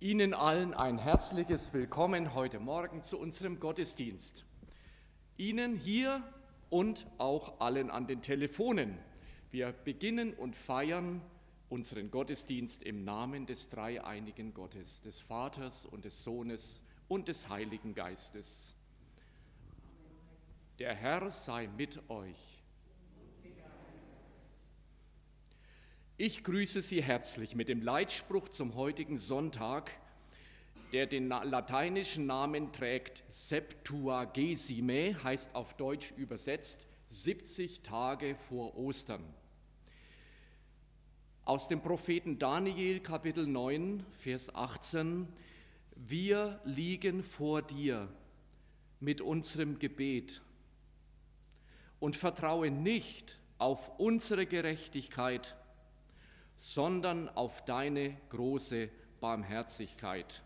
Ihnen allen ein herzliches Willkommen heute Morgen zu unserem Gottesdienst. Ihnen hier und auch allen an den Telefonen. Wir beginnen und feiern unseren Gottesdienst im Namen des dreieinigen Gottes, des Vaters und des Sohnes und des Heiligen Geistes. Der Herr sei mit euch. Ich grüße Sie herzlich mit dem Leitspruch zum heutigen Sonntag, der den lateinischen Namen trägt Septuagesime, heißt auf Deutsch übersetzt 70 Tage vor Ostern. Aus dem Propheten Daniel, Kapitel 9, Vers 18: Wir liegen vor dir mit unserem Gebet und vertrauen nicht auf unsere Gerechtigkeit, sondern auf deine große Barmherzigkeit.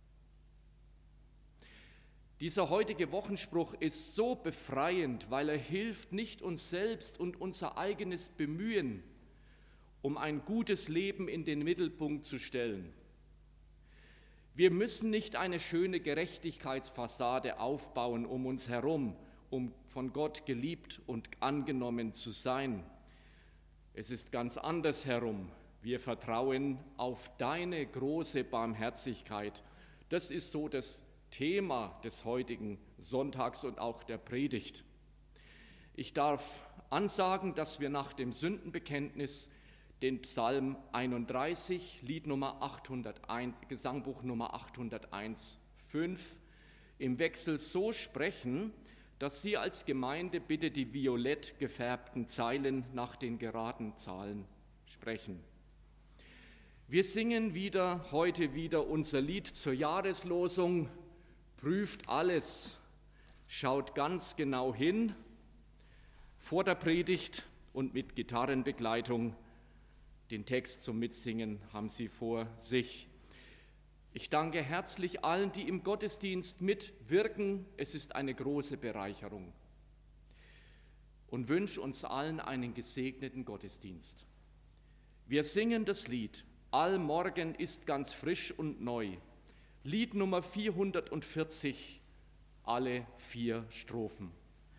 Dieser heutige Wochenspruch ist so befreiend, weil er hilft, nicht uns selbst und unser eigenes Bemühen, um ein gutes Leben in den Mittelpunkt zu stellen. Wir müssen nicht eine schöne Gerechtigkeitsfassade aufbauen um uns herum, um von Gott geliebt und angenommen zu sein. Es ist ganz anders herum. Wir vertrauen auf deine große Barmherzigkeit. Das ist so das Thema des heutigen Sonntags und auch der Predigt. Ich darf ansagen, dass wir nach dem Sündenbekenntnis den Psalm 31, Lied Nummer 801, Gesangbuch Nummer 801, 5 im Wechsel so sprechen, dass Sie als Gemeinde bitte die violett gefärbten Zeilen nach den geraden Zahlen sprechen. Wir singen heute wieder unser Lied zur Jahreslosung: Prüft alles, schaut ganz genau hin. Vor der Predigt und mit Gitarrenbegleitung, den Text zum Mitsingen haben Sie vor sich. Ich danke herzlich allen, die im Gottesdienst mitwirken. Es ist eine große Bereicherung. Und wünsche uns allen einen gesegneten Gottesdienst. Wir singen das Lied Allmorgen ist ganz frisch und neu. Lied Nummer 440, alle 4 Strophen.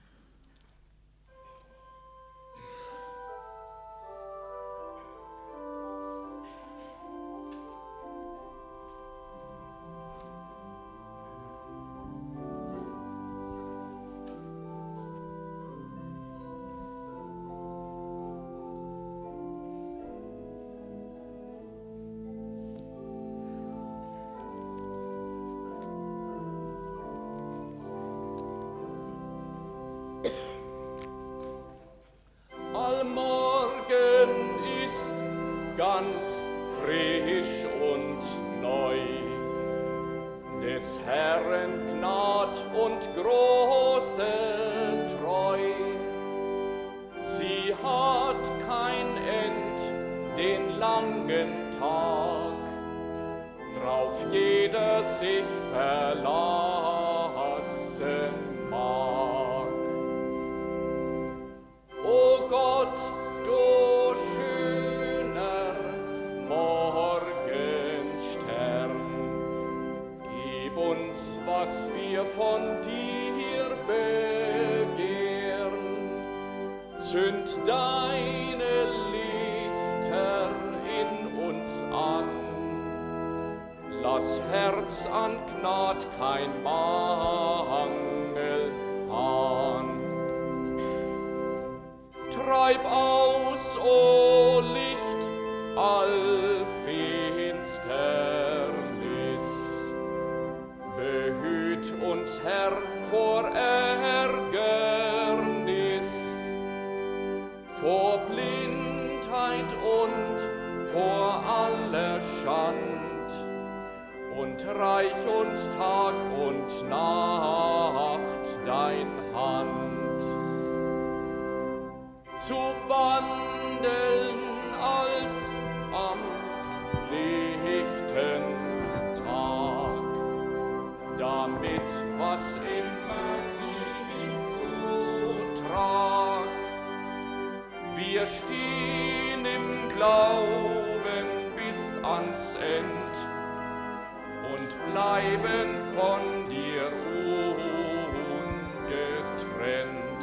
Wir stehen im Glauben bis ans End und bleiben von dir ungetrennt.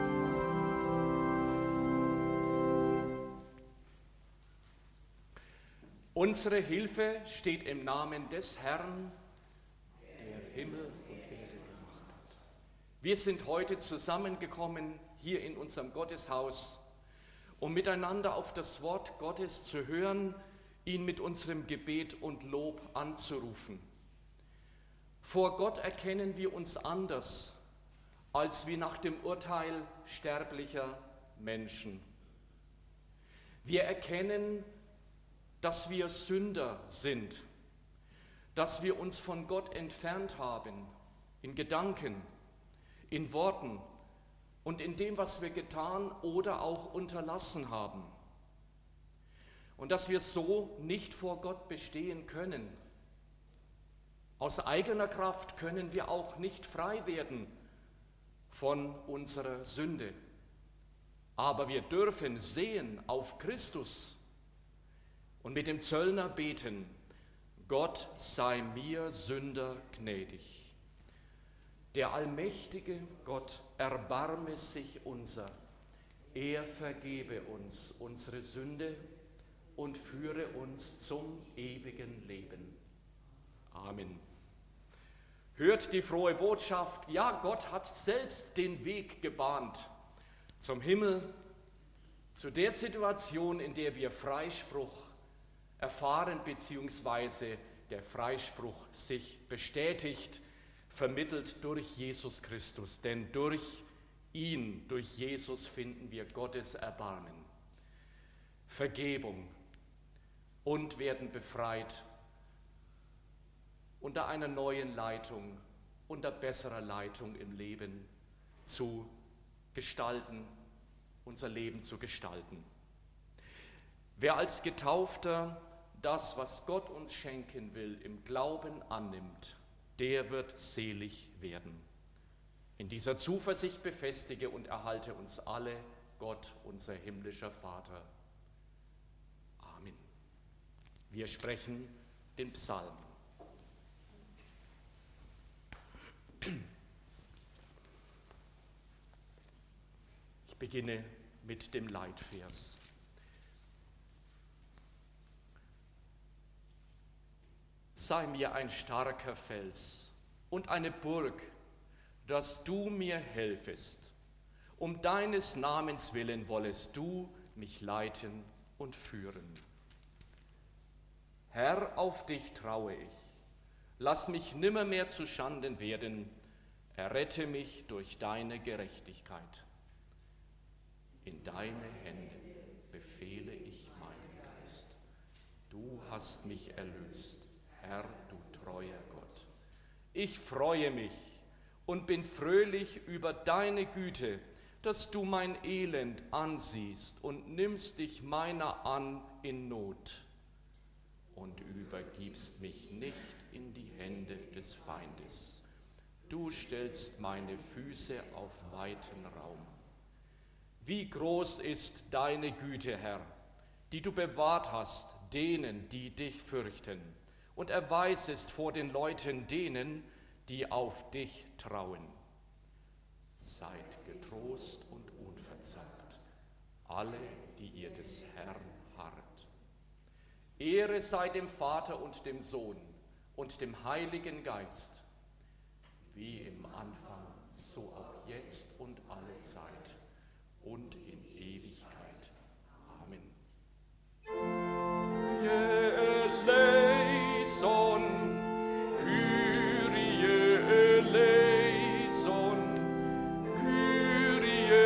Unsere Hilfe steht im Namen des Herrn, der Himmel und Erde gemacht hat. Wir sind heute zusammengekommen hier in unserem Gotteshaus, um miteinander auf das Wort Gottes zu hören, ihn mit unserem Gebet und Lob anzurufen. Vor Gott erkennen wir uns anders, als wie nach dem Urteil sterblicher Menschen. Wir erkennen, dass wir Sünder sind, dass wir uns von Gott entfernt haben, in Gedanken, in Worten und in dem, was wir getan oder auch unterlassen haben. Und dass wir so nicht vor Gott bestehen können. Aus eigener Kraft können wir auch nicht frei werden von unserer Sünde. Aber wir dürfen sehen auf Christus und mit dem Zöllner beten: Gott sei mir Sünder gnädig. Der allmächtige Gott erbarme sich unser, er vergebe uns unsere Sünde und führe uns zum ewigen Leben. Amen. Hört die frohe Botschaft, ja, Gott hat selbst den Weg gebahnt zum Himmel, zu der Situation, in der wir Freispruch erfahren, beziehungsweise der Freispruch sich bestätigt, vermittelt durch Jesus Christus. Denn durch ihn, durch Jesus finden wir Gottes Erbarmen, Vergebung und werden befreit unter einer neuen Leitung, unter besserer Leitung im Leben zu gestalten, unser Leben zu gestalten. Wer als Getaufter das, was Gott uns schenken will, im Glauben annimmt, der wird selig werden. In dieser Zuversicht befestige und erhalte uns alle Gott, unser himmlischer Vater. Amen. Wir sprechen den Psalm. Ich beginne mit dem Leitvers. Sei mir ein starker Fels und eine Burg, dass du mir helfest. Um deines Namens willen wollest du mich leiten und führen. Herr, auf dich traue ich. Lass mich nimmermehr zu Schanden werden. Errette mich durch deine Gerechtigkeit. In deine Hände befehle ich meinen Geist. Du hast mich erlöst, Herr, du treuer Gott. Ich freue mich und bin fröhlich über deine Güte, dass du mein Elend ansiehst und nimmst dich meiner an in Not und übergibst mich nicht in die Hände des Feindes. Du stellst meine Füße auf weiten Raum. Wie groß ist deine Güte, Herr, die du bewahrt hast denen, die dich fürchten, und erweisest vor den Leuten denen, die auf dich trauen. Seid getrost und unverzagt, alle, die ihr des Herrn harrt. Ehre sei dem Vater und dem Sohn und dem Heiligen Geist, wie im Anfang, so auch jetzt und alle Zeit und in Ewigkeit. Amen. Eleison, Kyrie eleison, Kyrie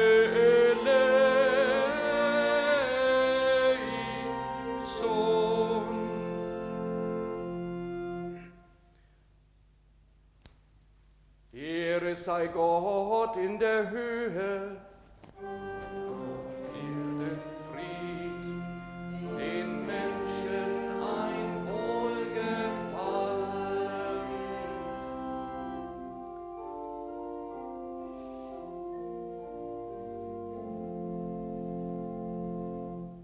eleison. Ehre sei Gott in der Höhe, auf Erden Fried, den Menschen ein Wohlgefallen.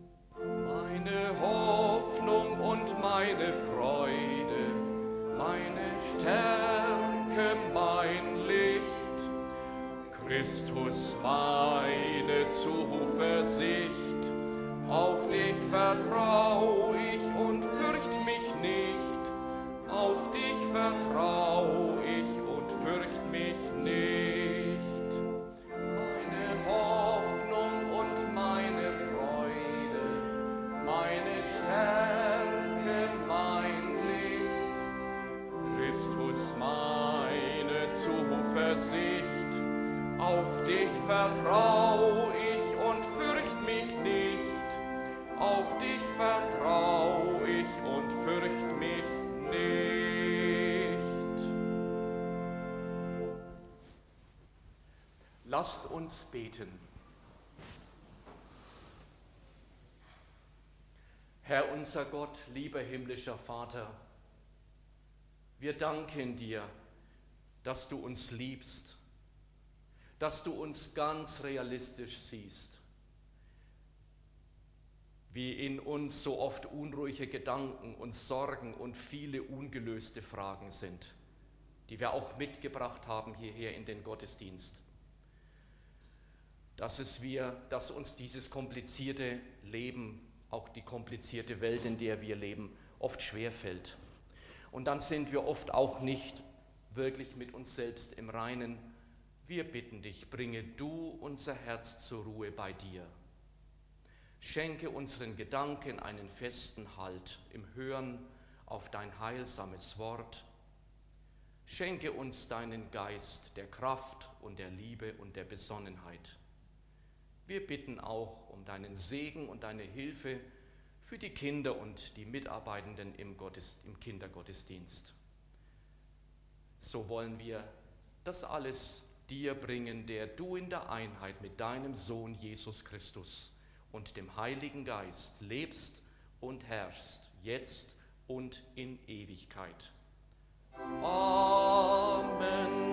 Meine Hoffnung und meine Freude, mein Christus, meine Zuversicht, auf dich vertrau ich und fürcht mich nicht, auf dich vertrau ich und fürcht mich nicht. Meine Hoffnung und meine Freude, meine Stärke, mein Licht, Christus, meine Zuversicht, auf dich vertrau ich und fürcht mich nicht, auf dich vertrau ich und fürcht mich nicht. Lasst uns beten. Herr unser Gott, lieber himmlischer Vater, wir danken dir, dass du uns liebst, dass du uns ganz realistisch siehst, wie in uns so oft unruhige Gedanken und Sorgen und viele ungelöste Fragen sind, die wir auch mitgebracht haben hierher in den Gottesdienst. Dass uns dieses komplizierte Leben, auch die komplizierte Welt, in der wir leben, oft schwerfällt. Und dann sind wir oft auch nicht wirklich mit uns selbst im Reinen. Wir bitten dich, bringe du unser Herz zur Ruhe bei dir. Schenke unseren Gedanken einen festen Halt im Hören auf dein heilsames Wort. Schenke uns deinen Geist der Kraft und der Liebe und der Besonnenheit. Wir bitten auch um deinen Segen und deine Hilfe für die Kinder und die Mitarbeitenden im Kindergottesdienst. So wollen wir das alles dir bringen, der du in der Einheit mit deinem Sohn Jesus Christus und dem Heiligen Geist lebst und herrschst, jetzt und in Ewigkeit. Amen.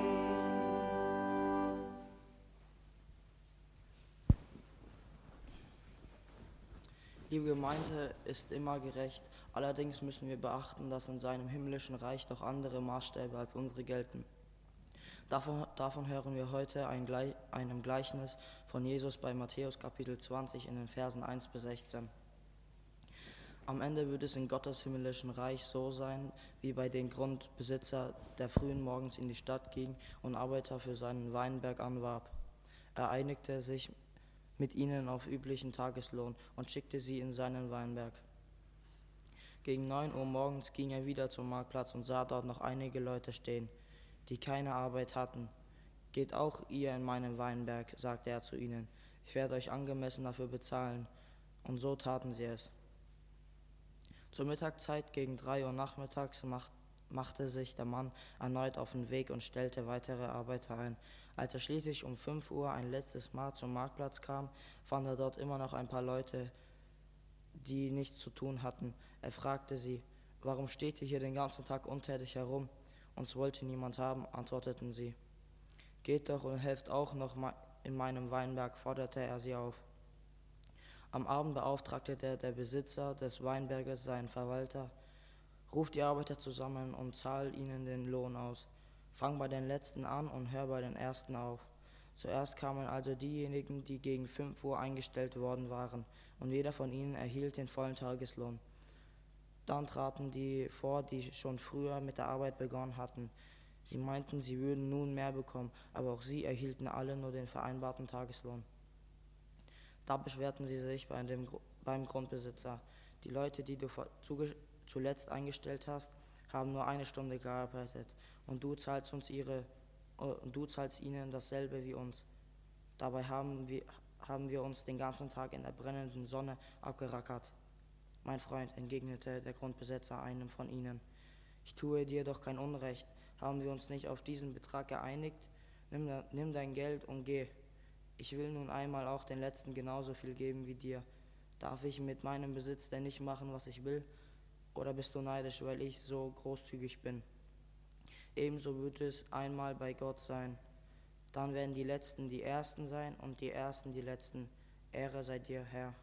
Die Gemeinde ist immer gerecht, allerdings müssen wir beachten, dass in seinem himmlischen Reich doch andere Maßstäbe als unsere gelten. Davon hören wir heute einem Gleichnis von Jesus bei Matthäus Kapitel 20 in den Versen 1 bis 16. Am Ende wird es in Gottes himmlischen Reich so sein, wie bei dem Grundbesitzer, der frühen Morgens in die Stadt ging und Arbeiter für seinen Weinberg anwarb. Er einigte sich mit ihnen auf üblichen Tageslohn und schickte sie in seinen Weinberg. Gegen 9 Uhr morgens ging er wieder zum Marktplatz und sah dort noch einige Leute stehen, die keine Arbeit hatten. Geht auch ihr in meinen Weinberg, sagte er zu ihnen. Ich werde euch angemessen dafür bezahlen. Und so taten sie es. Zur Mittagszeit gegen 3 Uhr nachmittags machte sich der Mann erneut auf den Weg und stellte weitere Arbeiter ein. Als er schließlich um 5 Uhr ein letztes Mal zum Marktplatz kam, fand er dort immer noch ein paar Leute, die nichts zu tun hatten. Er fragte sie, warum steht ihr hier den ganzen Tag untätig herum? Uns wollte niemand haben, antworteten sie. Geht doch und helft auch noch in meinem Weinberg, forderte er sie auf. Am Abend beauftragte der Besitzer des Weinberges seinen Verwalter, ruft die Arbeiter zusammen und zahlt ihnen den Lohn aus. Fang bei den Letzten an und hör bei den Ersten auf. Zuerst kamen also diejenigen, die gegen 5 Uhr eingestellt worden waren, und jeder von ihnen erhielt den vollen Tageslohn. Dann traten die vor, die schon früher mit der Arbeit begonnen hatten. Sie meinten, sie würden nun mehr bekommen, aber auch sie erhielten alle nur den vereinbarten Tageslohn. Da beschwerten sie sich beim Grundbesitzer. Die Leute, die du zuletzt eingestellt hast, haben nur 1 Stunde gearbeitet, und du zahlst ihnen dasselbe wie uns. Dabei haben wir uns den ganzen Tag in der brennenden Sonne abgerackert. Mein Freund, entgegnete der Grundbesitzer einem von ihnen, ich tue dir doch kein Unrecht. Haben wir uns nicht auf diesen Betrag geeinigt? Nimm dein Geld und geh. Ich will nun einmal auch den Letzten genauso viel geben wie dir. Darf ich mit meinem Besitz denn nicht machen, was ich will? Oder bist du neidisch, weil ich so großzügig bin? Ebenso wird es einmal bei Gott sein. Dann werden die Letzten die Ersten sein und die Ersten die Letzten. Ehre sei dir, Herr.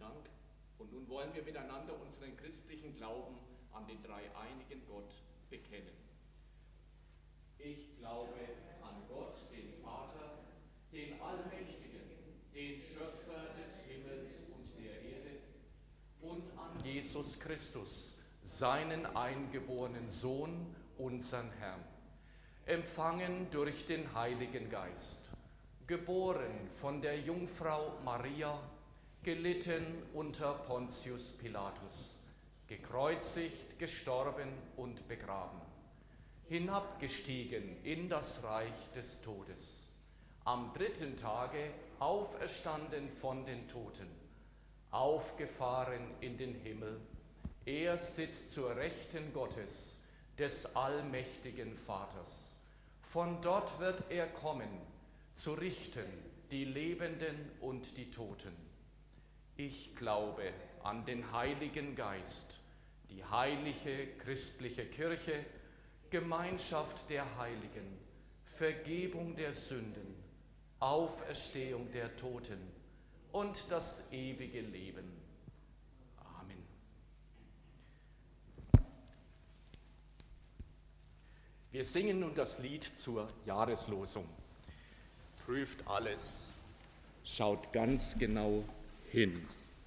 Dank. Und nun wollen wir miteinander unseren christlichen Glauben an den dreieinigen Gott bekennen. Ich glaube an Gott, den Vater, den Allmächtigen, den Schöpfer des Himmels und der Erde, und an Jesus Christus, seinen eingeborenen Sohn, unseren Herrn, empfangen durch den Heiligen Geist, geboren von der Jungfrau Maria, gelitten unter Pontius Pilatus, gekreuzigt, gestorben und begraben, hinabgestiegen in das Reich des Todes, am dritten Tage auferstanden von den Toten, aufgefahren in den Himmel, er sitzt zur Rechten Gottes, des allmächtigen Vaters. Von dort wird er kommen, zu richten die Lebenden und die Toten. Ich glaube an den Heiligen Geist, die heilige christliche Kirche, Gemeinschaft der Heiligen, Vergebung der Sünden, Auferstehung der Toten und das ewige Leben. Amen. Wir singen nun das Lied zur Jahreslosung. Prüft alles, schaut ganz genau hin.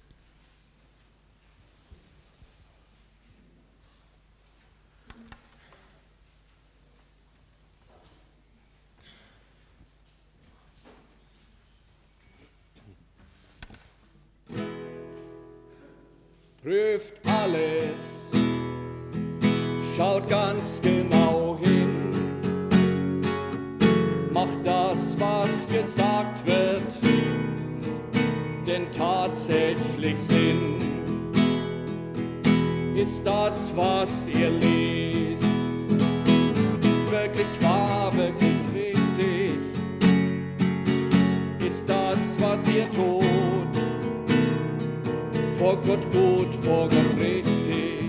Prüft alles, schaut ganz genau hin, macht das, was gesagt wird, denn tatsächlich Sinn. Ist das, was ihr lest, wirklich wahr, wirklich richtig? Ist das, was ihr tut, vor Gott gut, vor Gott richtig?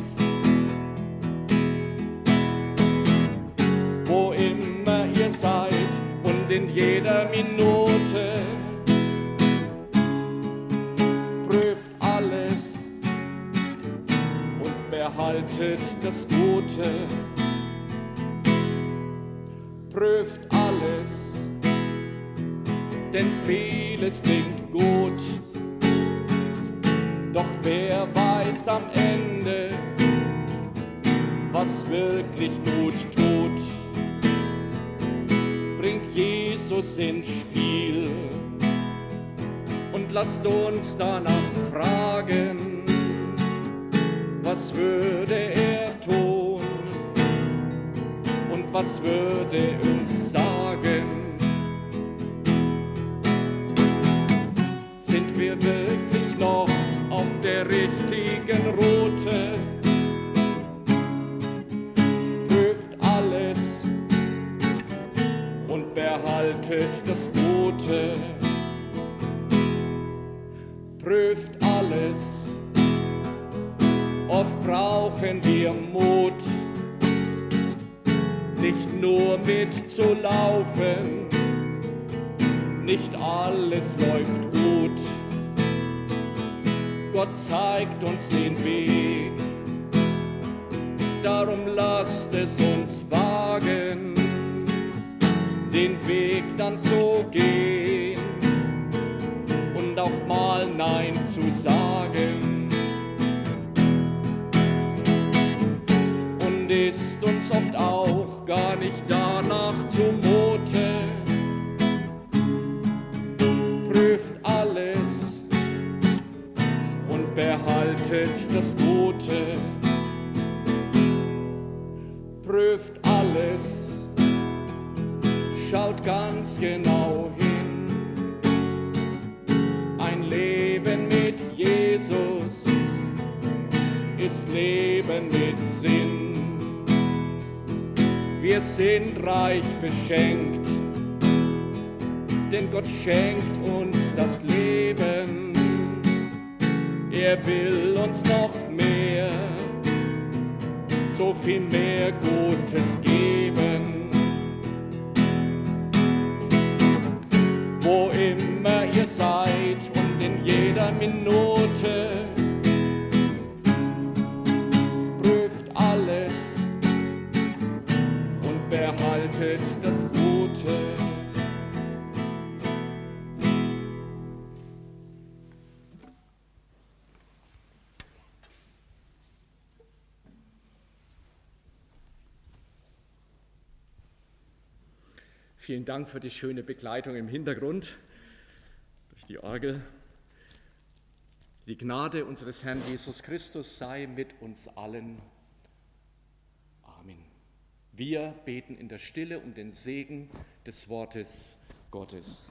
Wo immer ihr seid und in jeder Minute, prüft alles und behaltet das Gute. Prüft alles, denn vieles klingt gut. Doch wer weiß am Ende, was wirklich gut tut? Bringt Jesus ins Spiel und lasst uns danach fragen, was würde er tun und was würde uns sagen? Sind wir wirklich noch auf der richtigen Route? Prüft alles und behaltet das Gute. Prüft alles, oft brauchen wir Mut, nicht nur mitzulaufen, nicht alles läuft gut. Gott zeigt uns den Weg, darum lasst es uns wagen, den Weg dann zu gehen und auch mal Nein zu sagen. Und ist uns oft auch gar nicht danach zumute, prüft alles und behaltet das Gute. Prüft alles, schaut ganz genau hin. Ein Leben mit Jesus ist Leben mit Sinn. Wir sind reich beschenkt, denn Gott schenkt uns das Leben. Er will uns noch mehr, so viel mehr Gutes geben. Wo immer ihr seid und in jeder Minute, betet das Gute. Vielen Dank für die schöne Begleitung im Hintergrund durch die Orgel. Die Gnade unseres Herrn Jesus Christus sei mit uns allen. Amen. Wir beten in der Stille um den Segen des Wortes Gottes.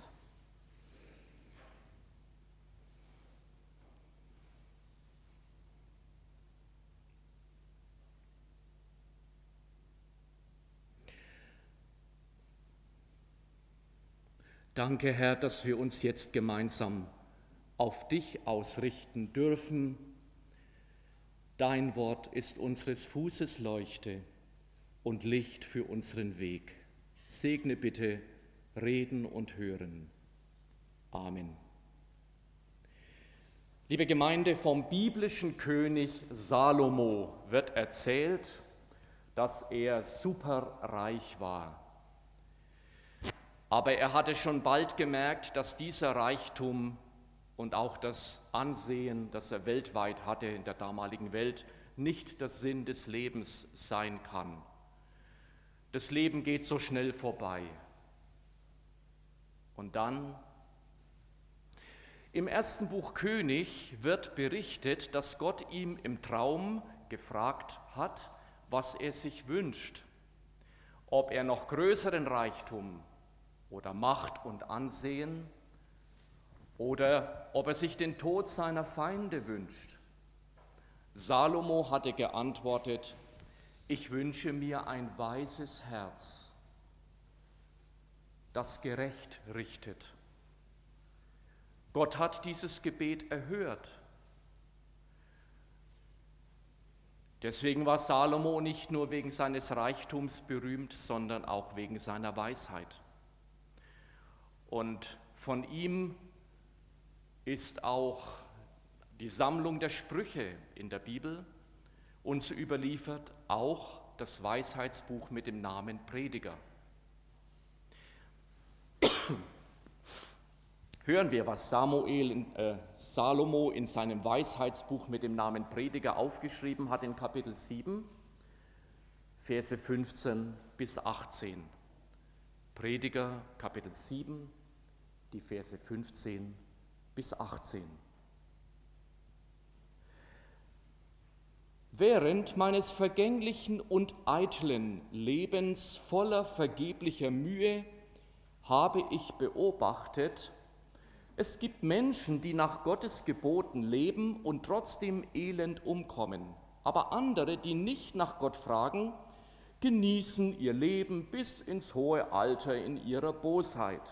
Danke, Herr, dass wir uns jetzt gemeinsam auf dich ausrichten dürfen. Dein Wort ist unseres Fußes Leuchte und Licht für unseren Weg. Segne bitte Reden und Hören. Amen. Liebe Gemeinde, vom biblischen König Salomo wird erzählt, dass er superreich war. Aber er hatte schon bald gemerkt, dass dieser Reichtum und auch das Ansehen, das er weltweit hatte in der damaligen Welt, nicht der Sinn des Lebens sein kann. Das Leben geht so schnell vorbei. Und dann, im ersten Buch König wird berichtet, dass Gott ihm im Traum gefragt hat, was er sich wünscht, ob er noch größeren Reichtum oder Macht und Ansehen oder ob er sich den Tod seiner Feinde wünscht. Salomo hatte geantwortet: Ich wünsche mir ein weises Herz, das gerecht richtet. Gott hat dieses Gebet erhört. Deswegen war Salomo nicht nur wegen seines Reichtums berühmt, sondern auch wegen seiner Weisheit. Und von ihm ist auch die Sammlung der Sprüche in der Bibel uns überliefert, auch das Weisheitsbuch mit dem Namen Prediger. Hören wir, was Salomo in seinem Weisheitsbuch mit dem Namen Prediger aufgeschrieben hat in Kapitel 7, Verse 15 bis 18. Prediger, Kapitel 7, die Verse 15 bis 18. Während meines vergänglichen und eitlen Lebens voller vergeblicher Mühe habe ich beobachtet, es gibt Menschen, die nach Gottes Geboten leben und trotzdem elend umkommen, aber andere, die nicht nach Gott fragen, genießen ihr Leben bis ins hohe Alter in ihrer Bosheit.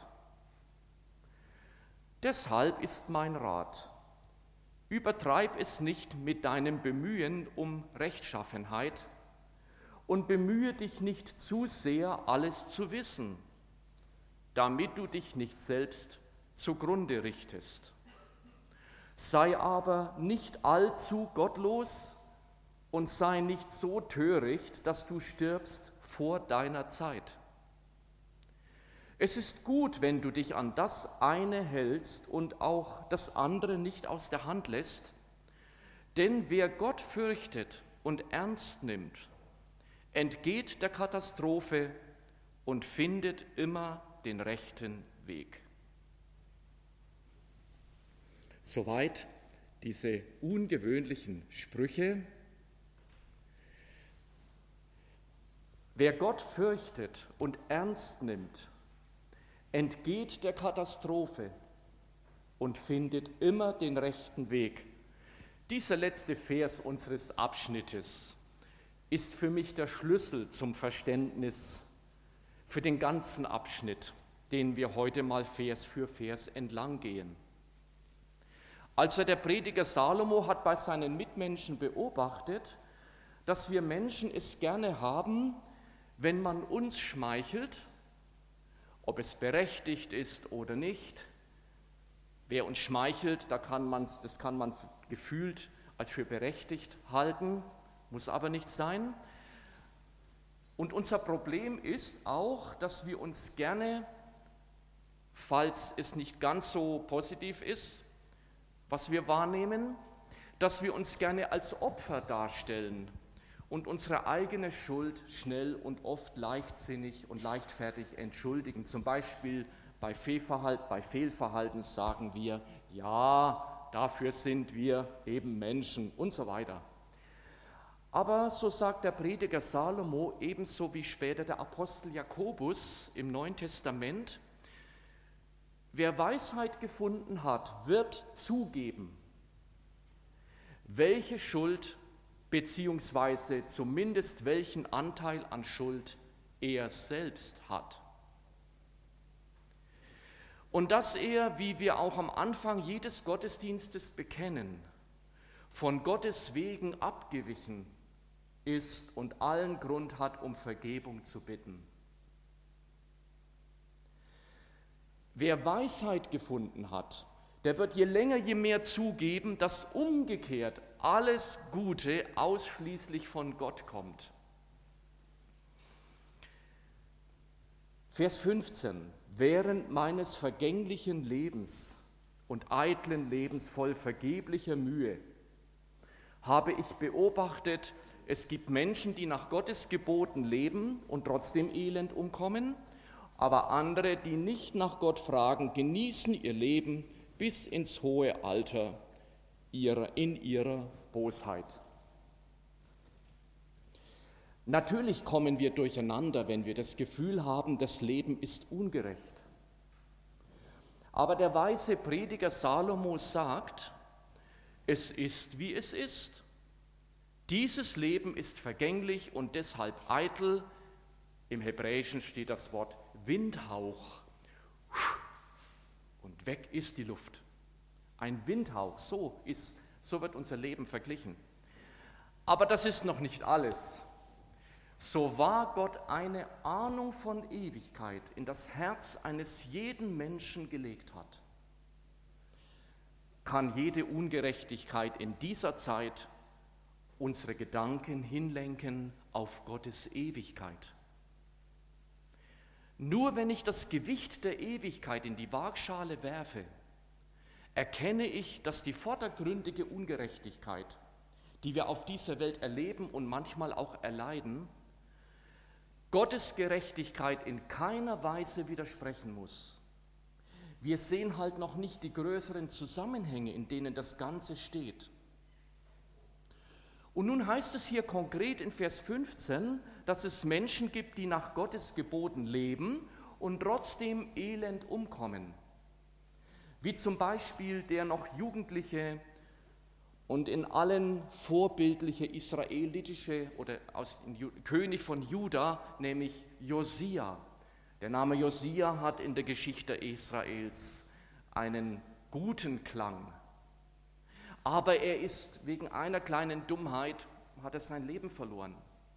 Deshalb ist mein Rat: Übertreib es nicht mit deinem Bemühen um Rechtschaffenheit und bemühe dich nicht zu sehr, alles zu wissen, damit du dich nicht selbst zugrunde richtest. Sei aber nicht allzu gottlos und sei nicht so töricht, dass du stirbst vor deiner Zeit. Es ist gut, wenn du dich an das eine hältst und auch das andere nicht aus der Hand lässt, denn wer Gott fürchtet und ernst nimmt, entgeht der Katastrophe und findet immer den rechten Weg. Soweit diese ungewöhnlichen Sprüche. Wer Gott fürchtet und ernst nimmt, entgeht der Katastrophe und findet immer den rechten Weg. Dieser letzte Vers unseres Abschnittes ist für mich der Schlüssel zum Verständnis für den ganzen Abschnitt, den wir heute mal Vers für Vers entlang gehen. Also der Prediger Salomo hat bei seinen Mitmenschen beobachtet, dass wir Menschen es gerne haben, wenn man uns schmeichelt, ob es berechtigt ist oder nicht. Wer uns schmeichelt, das kann man gefühlt als für berechtigt halten, muss aber nicht sein. Und unser Problem ist auch, dass wir uns gerne, falls es nicht ganz so positiv ist, was wir wahrnehmen, dass wir uns gerne als Opfer darstellen und unsere eigene Schuld schnell und oft leichtsinnig und leichtfertig entschuldigen. Zum Beispiel bei Fehlverhalten sagen wir, ja, dafür sind wir eben Menschen und so weiter. Aber so sagt der Prediger Salomo, ebenso wie später der Apostel Jakobus im Neuen Testament, wer Weisheit gefunden hat, wird zugeben, welche Schuld beziehungsweise zumindest welchen Anteil an Schuld er selbst hat. Und dass er, wie wir auch am Anfang jedes Gottesdienstes bekennen, von Gottes Wegen abgewichen ist und allen Grund hat, um Vergebung zu bitten. Wer Weisheit gefunden hat, der wird je länger, je mehr zugeben, dass umgekehrt alles Gute ausschließlich von Gott kommt. Vers 15. Während meines vergänglichen Lebens und eitlen Lebens voll vergeblicher Mühe habe ich beobachtet, es gibt Menschen, die nach Gottes Geboten leben und trotzdem elend umkommen, aber andere, die nicht nach Gott fragen, genießen ihr Leben bis ins hohe Alter in ihrer Bosheit. Natürlich kommen wir durcheinander, wenn wir das Gefühl haben, das Leben ist ungerecht. Aber der weise Prediger Salomo sagt, es ist, wie es ist. Dieses Leben ist vergänglich und deshalb eitel. Im Hebräischen steht das Wort Windhauch. Und weg ist die Luft. Ein Windhauch, so wird unser Leben verglichen. Aber das ist noch nicht alles. So wahr Gott eine Ahnung von Ewigkeit in das Herz eines jeden Menschen gelegt hat, kann jede Ungerechtigkeit in dieser Zeit unsere Gedanken hinlenken auf Gottes Ewigkeit. Nur wenn ich das Gewicht der Ewigkeit in die Waagschale werfe, erkenne ich, dass die vordergründige Ungerechtigkeit, die wir auf dieser Welt erleben und manchmal auch erleiden, Gottes Gerechtigkeit in keiner Weise widersprechen muss. Wir sehen halt noch nicht die größeren Zusammenhänge, in denen das Ganze steht. Und nun heißt es hier konkret in Vers 15, dass es Menschen gibt, die nach Gottes Geboten leben und trotzdem elend umkommen. Wie zum Beispiel der noch jugendliche und in allen vorbildliche israelitische oder König von Juda, nämlich Josia. Der Name Josia hat in der Geschichte Israels einen guten Klang. Aber er ist wegen einer kleinen Dummheit, hat er sein Leben verloren.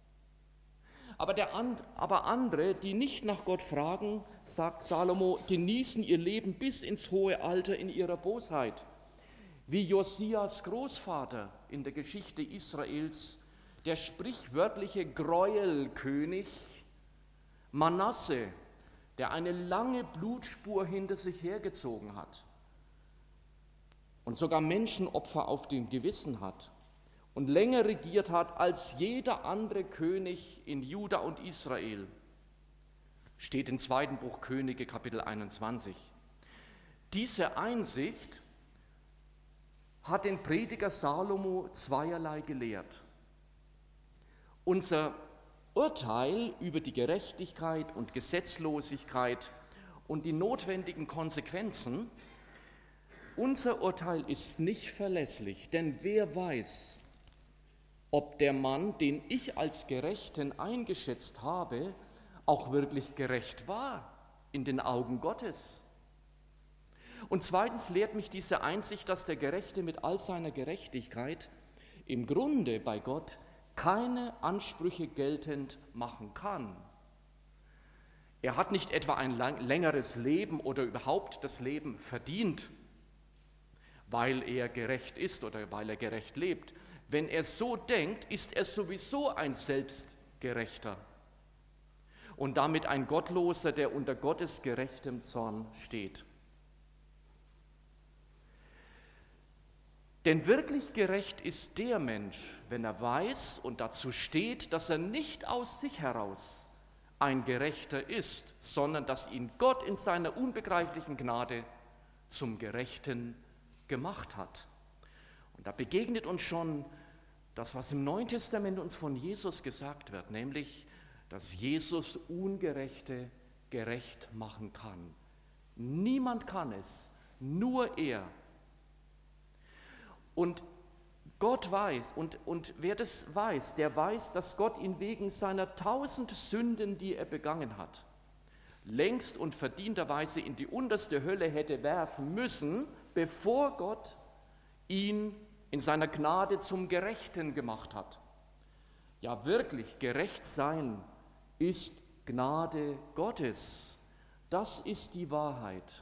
Aber andere, die nicht nach Gott fragen, sagt Salomo, genießen ihr Leben bis ins hohe Alter in ihrer Bosheit. Wie Josias Großvater in der Geschichte Israels, der sprichwörtliche Gräuelkönig Manasse, der eine lange Blutspur hinter sich hergezogen hat und sogar Menschenopfer auf dem Gewissen hat und länger regiert hat als jeder andere König in Juda und Israel, steht im 2. Buch Könige, Kapitel 21. Diese Einsicht hat den Prediger Salomo zweierlei gelehrt. Unser Urteil über die Gerechtigkeit und Gesetzlosigkeit und die notwendigen Konsequenzen, unser Urteil ist nicht verlässlich, denn wer weiß, ob der Mann, den ich als Gerechten eingeschätzt habe, auch wirklich gerecht war in den Augen Gottes. Und zweitens lehrt mich diese Einsicht, dass der Gerechte mit all seiner Gerechtigkeit im Grunde bei Gott keine Ansprüche geltend machen kann. Er hat nicht etwa ein längeres Leben oder überhaupt das Leben verdient, weil er gerecht ist oder weil er gerecht lebt. Wenn er so denkt, ist er sowieso ein Selbstgerechter. und damit ein Gottloser, der unter Gottes gerechtem Zorn steht. Denn wirklich gerecht ist der Mensch, wenn er weiß und dazu steht, dass er nicht aus sich heraus ein Gerechter ist, sondern dass ihn Gott in seiner unbegreiflichen Gnade zum Gerechten gemacht hat. Und da begegnet uns schon das, was im Neuen Testament uns von Jesus gesagt wird, nämlich, dass Jesus Ungerechte gerecht machen kann. Niemand kann es, nur er. Und Gott weiß, und wer das weiß, der weiß, dass Gott ihn wegen seiner 1000 Sünden, die er begangen hat, längst und verdienterweise in die unterste Hölle hätte werfen müssen, bevor Gott ihn in seiner Gnade zum Gerechten gemacht hat. Ja, wirklich, gerecht sein ist Gnade Gottes. Das ist die Wahrheit.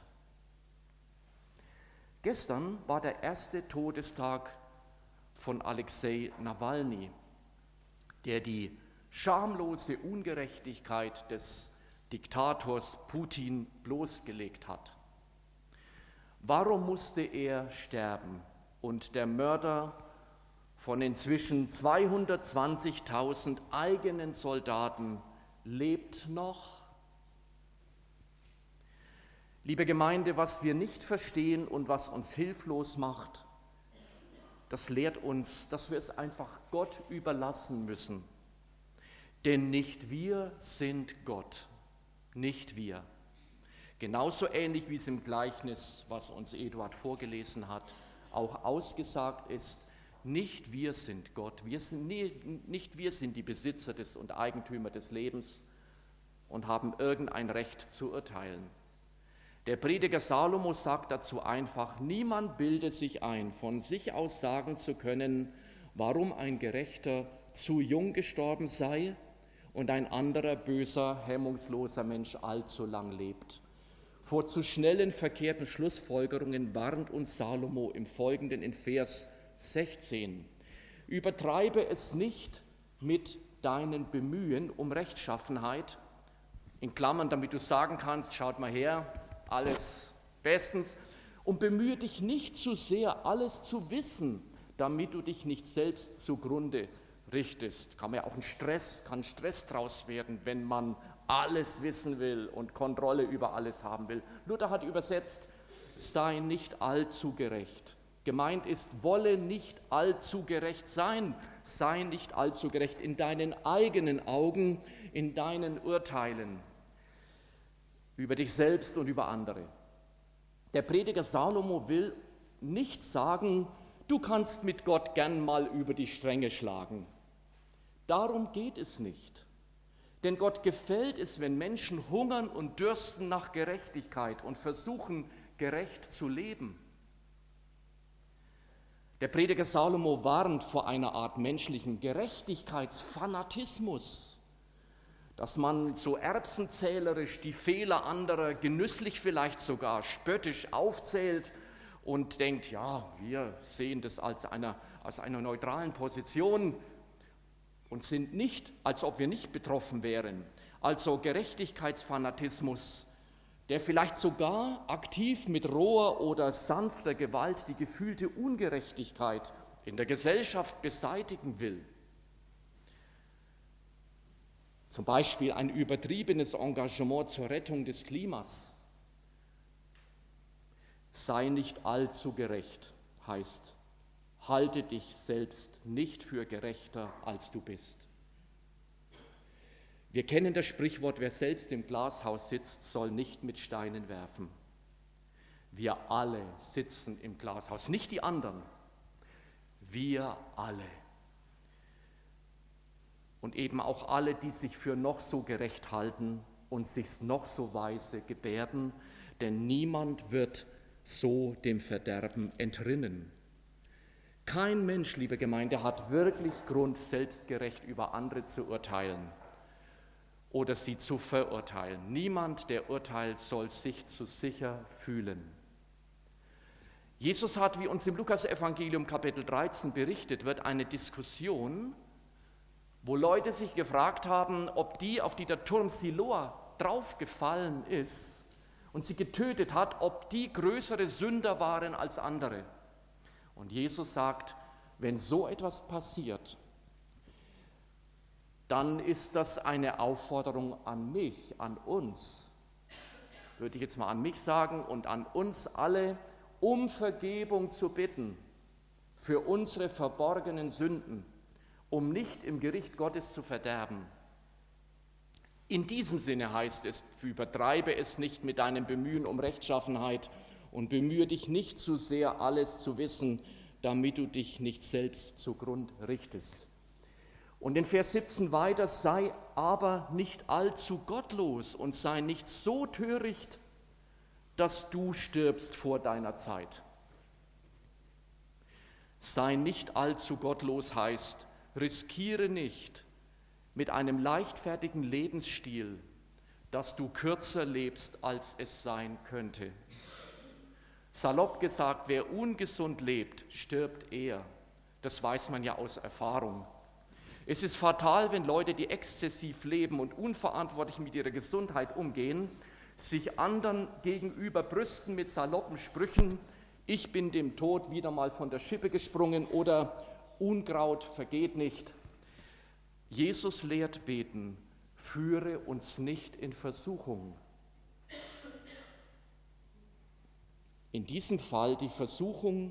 Gestern war der erste Todestag von Alexei Nawalny, der die schamlose Ungerechtigkeit des Diktators Putin bloßgelegt hat. Warum musste er sterben und der Mörder von inzwischen 220.000 eigenen Soldaten lebt noch? Liebe Gemeinde, was wir nicht verstehen und was uns hilflos macht, das lehrt uns, dass wir es einfach Gott überlassen müssen. Denn nicht wir sind Gott, nicht wir. Genauso ähnlich wie es im Gleichnis, was uns Eduard vorgelesen hat, auch ausgesagt ist, nicht wir sind Gott, nicht wir sind die Besitzer und Eigentümer des Lebens und haben irgendein Recht zu urteilen. Der Prediger Salomo sagt dazu einfach, niemand bilde sich ein, von sich aus sagen zu können, warum ein Gerechter zu jung gestorben sei und ein anderer böser, hemmungsloser Mensch allzu lang lebt. Vor zu schnellen, verkehrten Schlussfolgerungen warnt uns Salomo im Folgenden in Vers 16. Übertreibe es nicht mit deinen Bemühen um Rechtschaffenheit, in Klammern, damit du sagen kannst, schaut mal her, alles bestens, und bemühe dich nicht zu sehr, alles zu wissen, damit du dich nicht selbst zugrunde richtest. Kann Stress draus werden, wenn man alles wissen will und Kontrolle über alles haben will. Luther hat übersetzt, sei nicht allzu gerecht. Gemeint ist, wolle nicht allzu gerecht sein, sei nicht allzu gerecht in deinen eigenen Augen, in deinen Urteilen über dich selbst und über andere. Der Prediger Salomo will nicht sagen, du kannst mit Gott gern mal über die Stränge schlagen. Darum geht es nicht. Denn Gott gefällt es, wenn Menschen hungern und dürsten nach Gerechtigkeit und versuchen, gerecht zu leben. Der Prediger Salomo warnt vor einer Art menschlichen Gerechtigkeitsfanatismus, dass man so erbsenzählerisch die Fehler anderer, genüsslich vielleicht sogar spöttisch aufzählt und denkt, ja, wir sehen das aus einer neutralen Position und sind nicht, als ob wir nicht betroffen wären. Also Gerechtigkeitsfanatismus, der vielleicht sogar aktiv mit roher oder sanfter Gewalt die gefühlte Ungerechtigkeit in der Gesellschaft beseitigen will. Zum Beispiel ein übertriebenes Engagement zur Rettung des Klimas. Sei nicht allzu gerecht, heißt, halte dich selbst nicht für gerechter, als du bist. Wir kennen das Sprichwort, wer selbst im Glashaus sitzt, soll nicht mit Steinen werfen. Wir alle sitzen im Glashaus, nicht die anderen. Wir alle. Und eben auch alle, die sich für noch so gerecht halten und sich noch so weise gebärden, denn niemand wird so dem Verderben entrinnen. Kein Mensch, liebe Gemeinde, hat wirklich Grund, selbstgerecht über andere zu urteilen oder sie zu verurteilen. Niemand, der urteilt, soll sich zu sicher fühlen. Jesus hat, wie uns im Lukas-Evangelium Kapitel 13 berichtet wird, eine Diskussion wo Leute sich gefragt haben, ob die, auf die der Turm Siloa draufgefallen ist und sie getötet hat, ob die größere Sünder waren als andere. Und Jesus sagt, wenn so etwas passiert, dann ist das eine Aufforderung an mich, an uns, würde ich jetzt mal an mich sagen, und an uns alle, um Vergebung zu bitten für unsere verborgenen Sünden, um nicht im Gericht Gottes zu verderben. In diesem Sinne heißt es, übertreibe es nicht mit deinem Bemühen um Rechtschaffenheit und bemühe dich nicht zu sehr, alles zu wissen, damit du dich nicht selbst zugrund richtest. Und in Vers 17 weiter, sei aber nicht allzu gottlos und sei nicht so töricht, dass du stirbst vor deiner Zeit. Sei nicht allzu gottlos heißt, riskiere nicht mit einem leichtfertigen Lebensstil, dass du kürzer lebst, als es sein könnte. Salopp gesagt, wer ungesund lebt, stirbt eher. Das weiß man ja aus Erfahrung. Es ist fatal, wenn Leute, die exzessiv leben und unverantwortlich mit ihrer Gesundheit umgehen, sich anderen gegenüber brüsten mit saloppen Sprüchen, ich bin dem Tod wieder mal von der Schippe gesprungen oder Unkraut vergeht nicht. Jesus lehrt beten, führe uns nicht in Versuchung. In diesem Fall die Versuchung,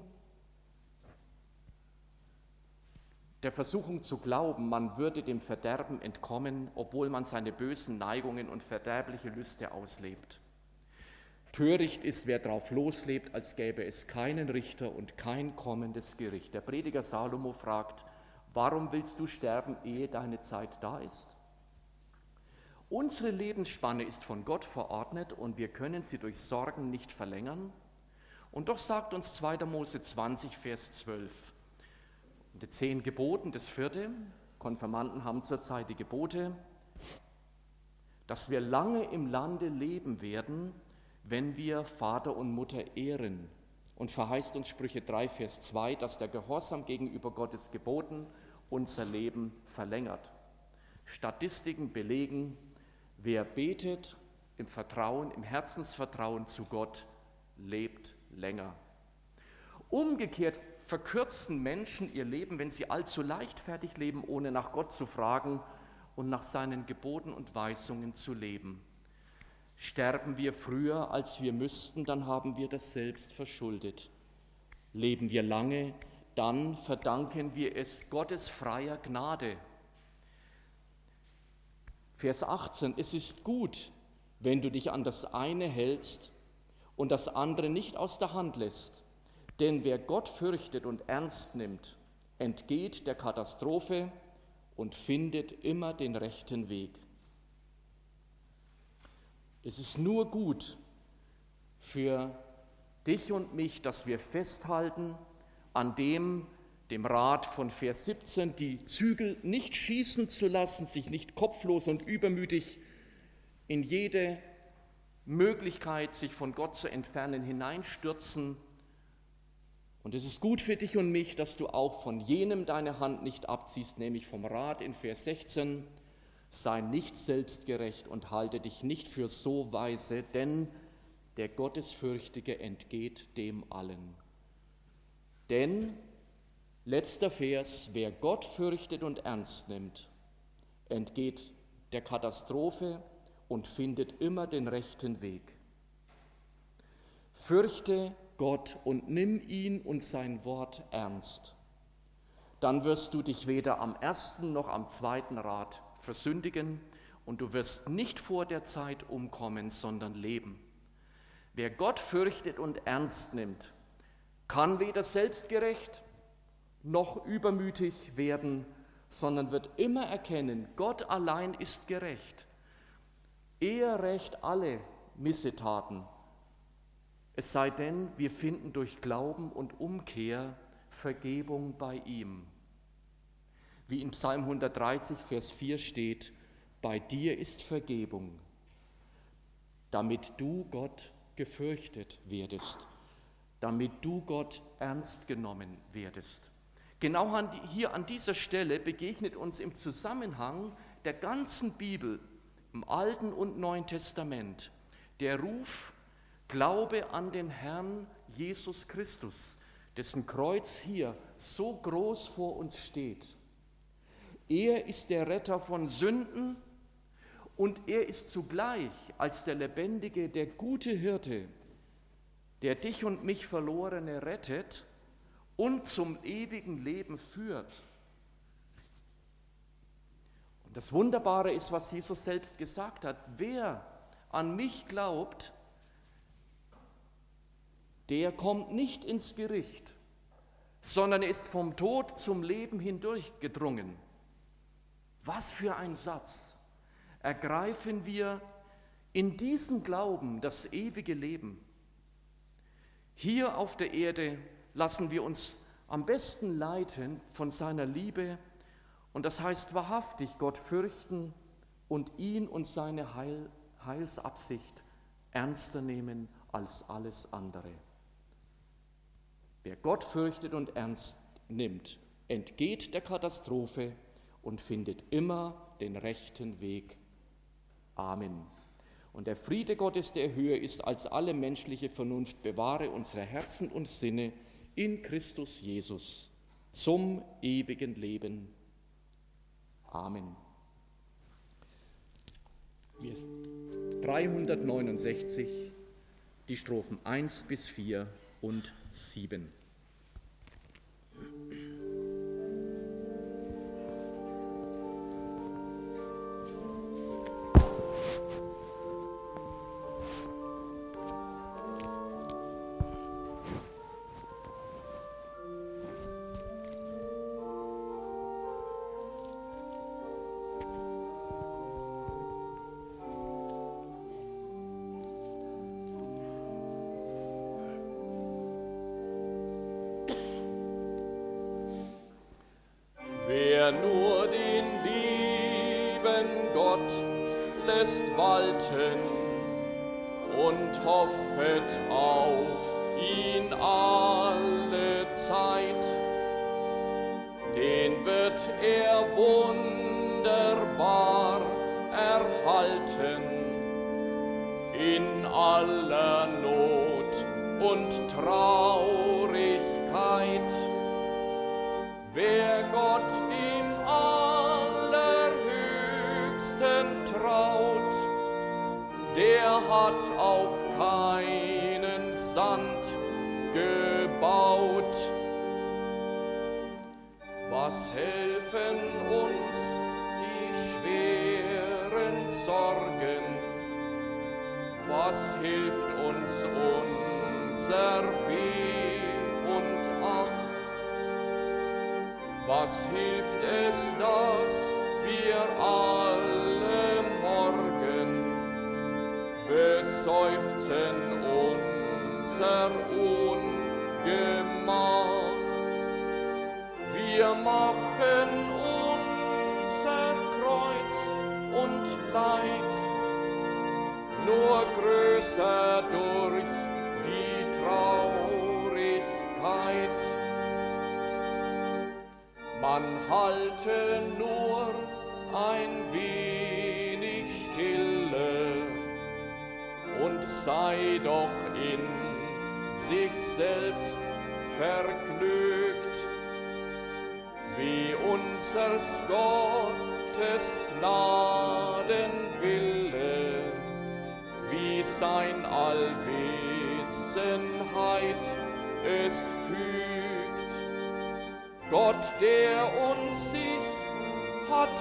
der Versuchung zu glauben, man würde dem Verderben entkommen, obwohl man seine bösen Neigungen und verderbliche Lüste auslebt. Töricht ist, wer drauf loslebt, als gäbe es keinen Richter und kein kommendes Gericht. Der Prediger Salomo fragt, warum willst du sterben, ehe deine Zeit da ist? Unsere Lebensspanne ist von Gott verordnet und wir können sie durch Sorgen nicht verlängern. Und doch sagt uns 2. Mose 20, Vers 12, die 10 Geboten, das 4., Konfirmanden haben zurzeit die Gebote, dass wir lange im Lande leben werden, wenn wir Vater und Mutter ehren. Und verheißt uns Sprüche 3, Vers 2, dass der Gehorsam gegenüber Gottes Geboten unser Leben verlängert. Statistiken belegen, wer betet im Vertrauen, im Herzensvertrauen zu Gott, lebt länger. Umgekehrt verkürzen Menschen ihr Leben, wenn sie allzu leichtfertig leben, ohne nach Gott zu fragen und nach seinen Geboten und Weisungen zu leben. Sterben wir früher, als wir müssten, dann haben wir das selbst verschuldet. Leben wir lange, dann verdanken wir es Gottes freier Gnade. Vers 18, es ist gut, wenn du dich an das eine hältst und das andere nicht aus der Hand lässt. Denn wer Gott fürchtet und ernst nimmt, entgeht der Katastrophe und findet immer den rechten Weg. Es ist nur gut für dich und mich, dass wir festhalten an dem Rat von Vers 17, die Zügel nicht schießen zu lassen, sich nicht kopflos und übermütig in jede Möglichkeit, sich von Gott zu entfernen, hineinstürzen. Und es ist gut für dich und mich, dass du auch von jenem deine Hand nicht abziehst, nämlich vom Rat in Vers 16, sei nicht selbstgerecht und halte dich nicht für so weise, denn der Gottesfürchtige entgeht dem allen. Denn, letzter Vers, wer Gott fürchtet und ernst nimmt, entgeht der Katastrophe und findet immer den rechten Weg. Fürchte Gott und nimm ihn und sein Wort ernst. Dann wirst du dich weder am ersten noch am zweiten Rat versündigen und du wirst nicht vor der Zeit umkommen, sondern leben. Wer Gott fürchtet und ernst nimmt, kann weder selbstgerecht noch übermütig werden, sondern wird immer erkennen, Gott allein ist gerecht. Er rächt alle Missetaten. Es sei denn, wir finden durch Glauben und Umkehr Vergebung bei ihm. Wie in Psalm 130, Vers 4 steht, bei dir ist Vergebung, damit du Gott gefürchtet werdest, damit du Gott ernst genommen werdest. Genau hier an dieser Stelle begegnet uns im Zusammenhang der ganzen Bibel, im Alten und Neuen Testament, der Ruf, Glaube an den Herrn Jesus Christus, dessen Kreuz hier so groß vor uns steht. Er ist der Retter von Sünden und er ist zugleich als der Lebendige, der gute Hirte, der dich und mich Verlorene rettet und zum ewigen Leben führt. Und das Wunderbare ist, was Jesus selbst gesagt hat: Wer an mich glaubt, der kommt nicht ins Gericht, sondern ist vom Tod zum Leben hindurchgedrungen. Was für ein Satz! Ergreifen wir in diesen Glauben das ewige Leben. Hier auf der Erde lassen wir uns am besten leiten von seiner Liebe, und das heißt wahrhaftig Gott fürchten und ihn und seine Heilsabsicht ernster nehmen als alles andere. Wer Gott fürchtet und ernst nimmt, entgeht der Katastrophe und findet immer den rechten Weg. Amen. Und der Friede Gottes, der höher ist als alle menschliche Vernunft, bewahre unsere Herzen und Sinne in Christus Jesus zum ewigen Leben. Amen. 369, die Strophen 1 bis 4 und 7. Wer nur den lieben Gott lässt walten und hoffet auf ihn alle Zeit, den wird er wunderbar erhalten in aller Not und Traurigkeit. Wer Gott dem Allerhöchsten traut, der hat auf keinen Sand gebaut. Was helfen uns die schweren Sorgen? Was hilft uns unser Weh und Ach? Was hilft es, dass wir alle morgen beseufzen unser Ungemach? Wir machen unser Kreuz und Leid nur größer durch die Traurigkeit. Man halte nur ein wenig Stille und sei doch in sich selbst vergnügt, wie unsers Gottes Gnadenwille, wie sein Allwesenheit es fügt. Gott, der uns sich hat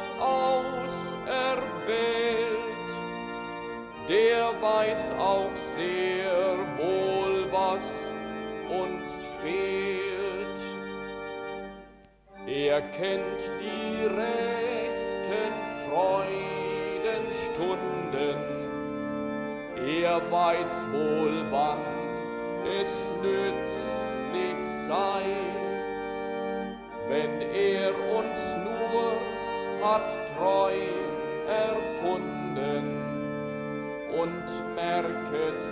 auserwählt, der weiß auch sehr wohl, was uns fehlt. Er kennt die rechten Freudenstunden, er weiß wohl, wann es nützlich sei, wenn er uns nur hat treu erfunden und merket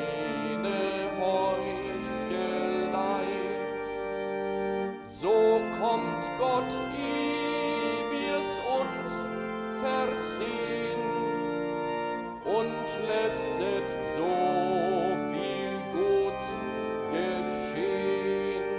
keine Heuchelei. So Gott, ehe wir's uns versehn, und lässet so viel Guts geschehn.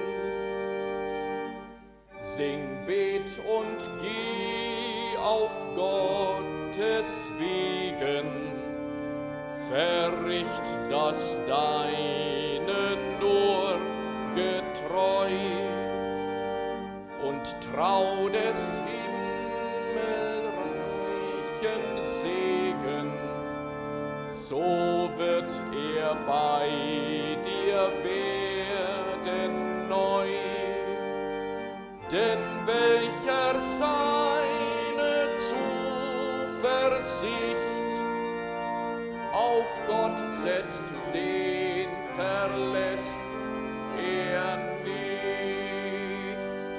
Sing, bet und geh auf Gottes Wegen, verricht das Deine nur getreu und trau des himmelreichen Segen, so wird er bei dir werden neu. Denn welcher seine Zuversicht auf Gott setzt, den verlässt er nicht.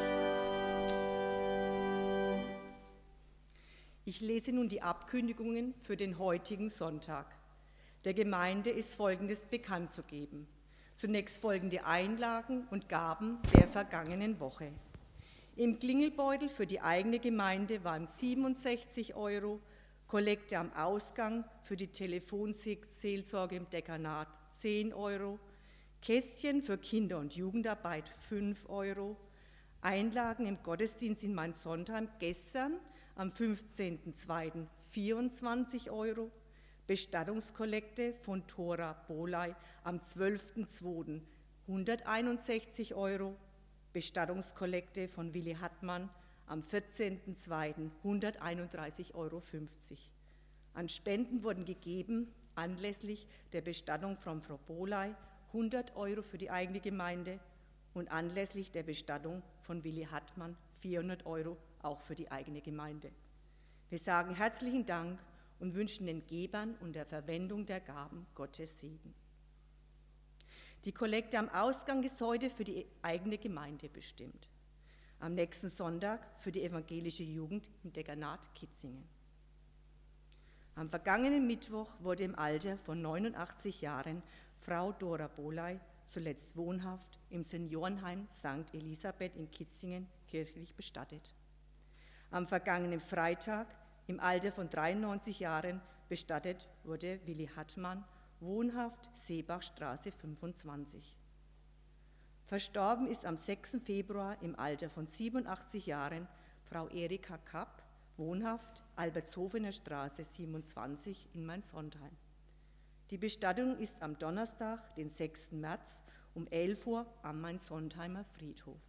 Ich lese nun die Abkündigungen für den heutigen Sonntag. Der Gemeinde ist Folgendes bekannt zu geben. Zunächst folgende Einlagen und Gaben der vergangenen Woche. Im Klingelbeutel für die eigene Gemeinde waren 67 €, Kollekte am Ausgang für die Telefonseelsorge im Dekanat 10 €, Kästchen für Kinder- und Jugendarbeit 5 €, Einlagen im Gottesdienst in Mainz-Sontheim gestern am 15.02. 24 €, Bestattungskollekte von Thora Boley am 12.02. 161 €, Bestattungskollekte von Willi Hartmann am 14.02. 131,50 €. An Spenden wurden gegeben anlässlich der Bestattung von Frau Boley 100 € für die eigene Gemeinde und anlässlich der Bestattung von Willi Hartmann 400 € auch für die eigene Gemeinde. Wir sagen herzlichen Dank und wünschen den Gebern und der Verwendung der Gaben Gottes Segen. Die Kollekte am Ausgang ist heute für die eigene Gemeinde bestimmt. Am nächsten Sonntag für die evangelische Jugend im Dekanat Kitzingen. Am vergangenen Mittwoch wurde im Alter von 89 Jahren Frau Dora Boley, zuletzt wohnhaft im Seniorenheim St. Elisabeth in Kitzingen, kirchlich bestattet. Am vergangenen Freitag im Alter von 93 Jahren bestattet wurde Willi Hartmann, wohnhaft Seebachstraße 25. Verstorben ist am 6. Februar im Alter von 87 Jahren Frau Erika Kapp, wohnhaft Albertshofener Straße 27 in Mainz-Sontheim. Die Bestattung ist am Donnerstag, den 6. März um 11 Uhr am Mainz-Sontheimer Friedhof.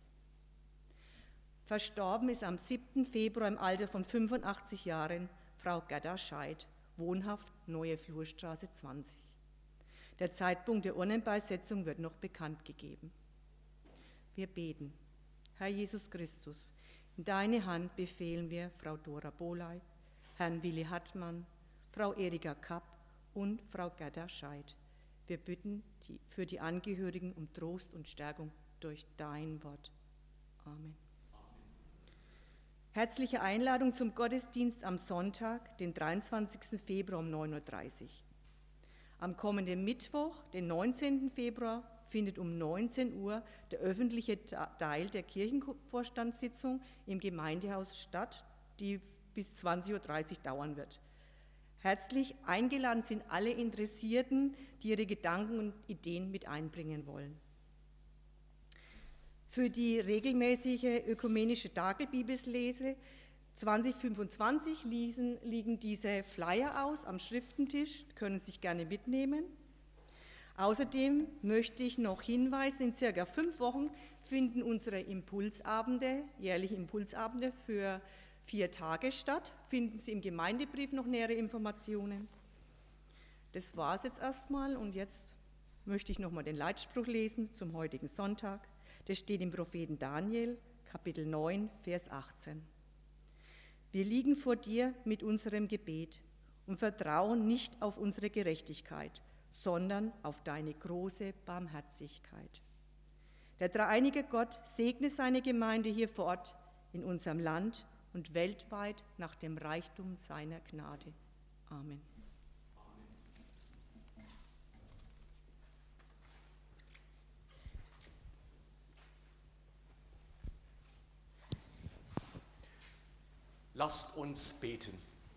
Verstorben ist am 7. Februar im Alter von 85 Jahren Frau Gerda Scheid, wohnhaft Neue Flurstraße 20. Der Zeitpunkt der Urnenbeisetzung wird noch bekannt gegeben. Wir beten. Herr Jesus Christus, in deine Hand befehlen wir Frau Dora Boley, Herrn Willi Hartmann, Frau Erika Kapp und Frau Gerda Scheid. Wir bitten für die Angehörigen um Trost und Stärkung durch dein Wort. Amen. Herzliche Einladung zum Gottesdienst am Sonntag, den 23. Februar um 9:30 Uhr. Am kommenden Mittwoch, den 19. Februar, findet um 19 Uhr der öffentliche Teil der Kirchenvorstandssitzung im Gemeindehaus statt, die bis 20:30 Uhr dauern wird. Herzlich eingeladen sind alle Interessierten, die ihre Gedanken und Ideen mit einbringen wollen. Für die regelmäßige ökumenische Tagebibellese 2025 liegen diese Flyer aus am Schriftentisch, können Sie sich gerne mitnehmen. Außerdem möchte ich noch hinweisen, in circa 5 Wochen finden unsere Impulsabende, jährliche Impulsabende für 4 Tage statt. Finden Sie im Gemeindebrief noch nähere Informationen. Das war es jetzt erstmal und jetzt möchte ich nochmal den Leitspruch lesen zum heutigen Sonntag. Der steht im Propheten Daniel, Kapitel 9, Vers 18. Wir liegen vor dir mit unserem Gebet und vertrauen nicht auf unsere Gerechtigkeit, sondern auf deine große Barmherzigkeit. Der dreieinige Gott segne seine Gemeinde hier vor Ort, in unserem Land und weltweit nach dem Reichtum seiner Gnade. Amen. Lasst uns beten.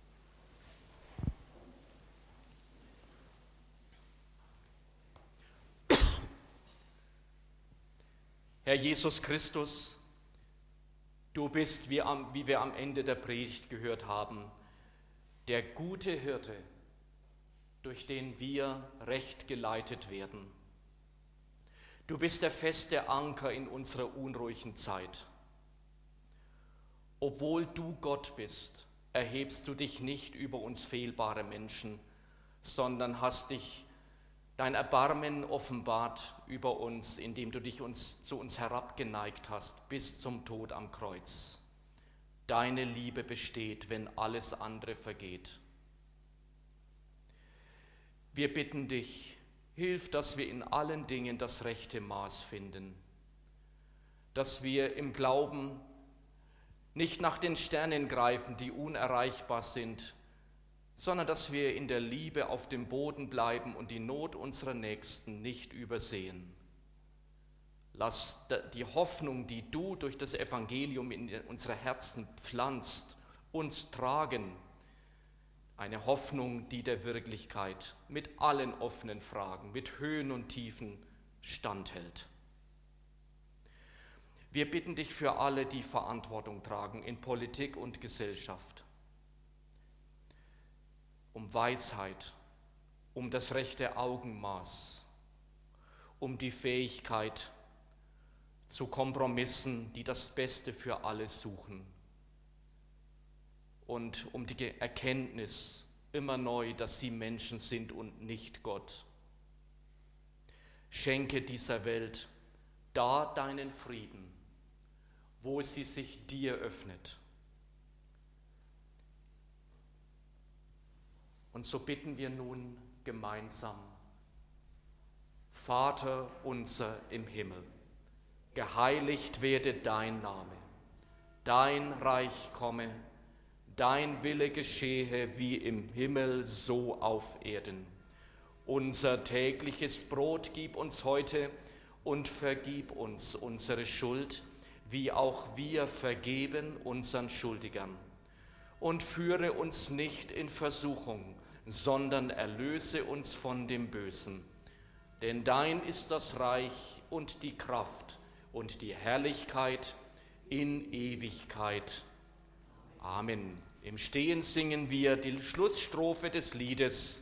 Herr Jesus Christus, du bist, wie wir am Ende der Predigt gehört haben, der gute Hirte, durch den wir recht geleitet werden. Du bist der feste Anker in unserer unruhigen Zeit. Obwohl du Gott bist, erhebst du dich nicht über uns fehlbare Menschen, sondern hast dich dein Erbarmen offenbart über uns, indem du dich zu uns herabgeneigt hast bis zum Tod am Kreuz. Deine Liebe besteht, wenn alles andere vergeht. Wir bitten dich, hilf, dass wir in allen Dingen das rechte Maß finden, dass wir im Glauben nicht nach den Sternen greifen, die unerreichbar sind, sondern dass wir in der Liebe auf dem Boden bleiben und die Not unserer Nächsten nicht übersehen. Lass die Hoffnung, die du durch das Evangelium in unsere Herzen pflanzt, uns tragen. Eine Hoffnung, die der Wirklichkeit mit allen offenen Fragen, mit Höhen und Tiefen standhält. Wir bitten dich für alle, die Verantwortung tragen in Politik und Gesellschaft, um Weisheit, um das rechte Augenmaß, um die Fähigkeit zu Kompromissen, die das Beste für alle suchen, und um die Erkenntnis immer neu, dass sie Menschen sind und nicht Gott. Schenke dieser Welt da deinen Frieden, wo sie sich dir öffnet. Und so bitten wir nun gemeinsam: Vater unser im Himmel, geheiligt werde dein Name, dein Reich komme, dein Wille geschehe wie im Himmel so auf Erden. Unser tägliches Brot gib uns heute und vergib uns unsere Schuld, wie auch wir vergeben unseren Schuldigern. Und führe uns nicht in Versuchung, sondern erlöse uns von dem Bösen. Denn dein ist das Reich und die Kraft und die Herrlichkeit in Ewigkeit. Amen. Im Stehen singen wir die Schlussstrophe des Liedes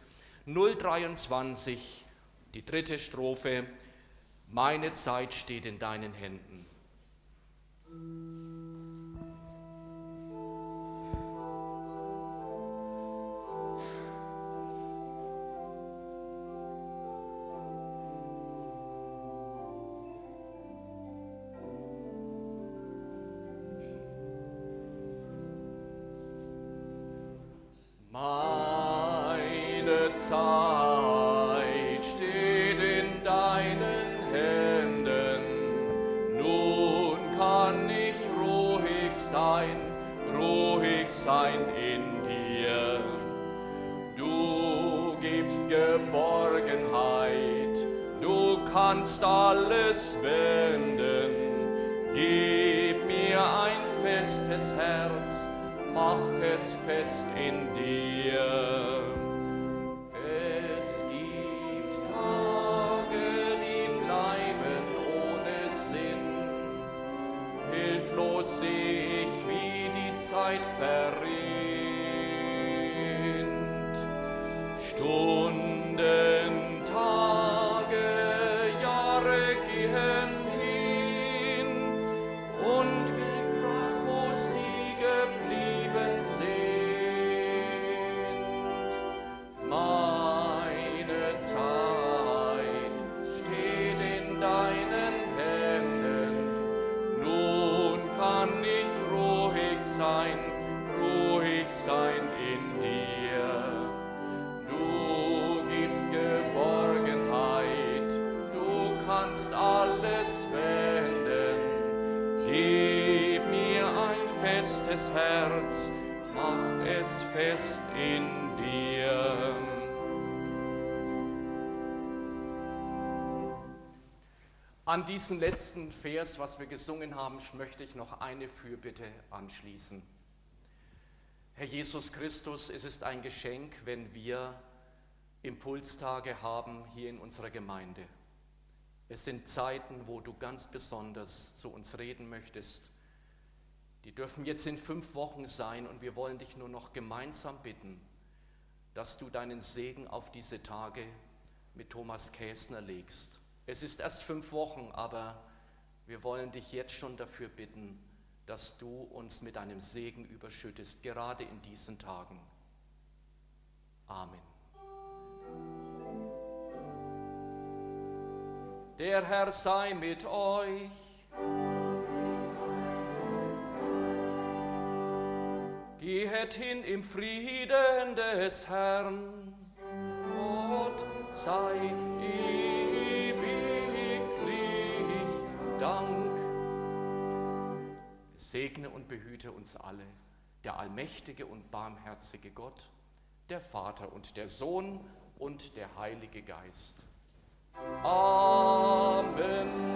023, die dritte Strophe: Meine Zeit steht in deinen Händen. Meine Zeit steht in deinen Händen, nun kann ich ruhig sein in dir. Du gibst Geborgenheit, du kannst alles wenden. Gib mir ein festes Herz, mach es fest in dir. Es gibt Tage, die bleiben ohne Sinn. Hilflos seh ich, wie die Zeit verrinnt. Stunden, Tage, Jahre gehen hin und wer fragt, wo sie geblieben sind. Meine Zeit steht in deinen Händen, nun kann ich ruhig sein in dir. Du gibst Geborgenheit, du kannst alles wenden. Gib mir ein festes Herz, mach es fest in dir. An diesen letzten Vers, was wir gesungen haben, möchte ich noch eine Fürbitte anschließen. Herr Jesus Christus, es ist ein Geschenk, wenn wir Impulstage haben hier in unserer Gemeinde. Es sind Zeiten, wo du ganz besonders zu uns reden möchtest. Die dürfen jetzt in 5 Wochen sein und wir wollen dich nur noch gemeinsam bitten, dass du deinen Segen auf diese Tage mit Thomas Käsner legst. Es ist erst 5 Wochen, aber wir wollen dich jetzt schon dafür bitten, dass du uns mit deinem Segen überschüttest, gerade in diesen Tagen. Amen. Der Herr sei mit euch. Gehet hin im Frieden des Herrn. Gott sei ewiglich Dank. Segne und behüte uns alle, der allmächtige und barmherzige Gott, der Vater und der Sohn und der Heilige Geist. Amen.